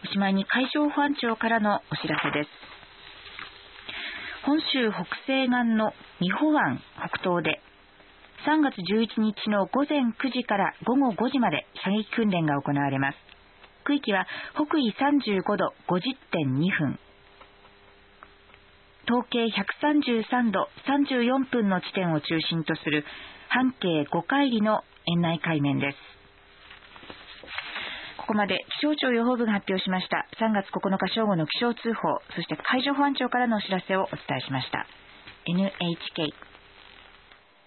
おしまいに海上保安庁からのお知らせです。本州北西岸の美保湾北東で3月11日の午前9時から午後5時まで射撃訓練が行われます。区域は北緯35度 50.2 分、東経133度34分の地点を中心とする半径5海里の円内海面です。ここまで気象庁予報部が発表しました3月9日正午の気象通報、そして海上保安庁からのお知らせをお伝えしました。NHK